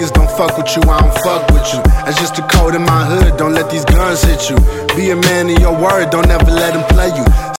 niggas don't fuck with you, I don't fuck with you. That's just the code in my hood, don't let these guns hit you. Be a man in your word, don't ever let them play you.